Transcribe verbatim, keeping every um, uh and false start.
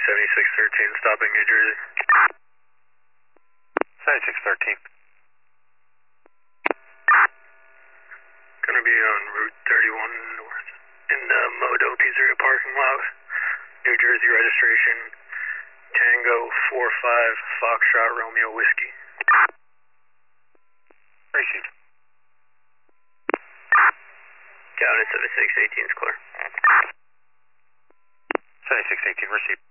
seventy-six thirteen, stopping New Jersey. seventy-six thirteen. Gonna be on Route thirty-one North in the Modo Pizzeria parking lot. New Jersey registration, Tango four five Foxtrot Romeo Whiskey. Received. Counted seventy-six eighteen is clear. seventy-six eighteen, received.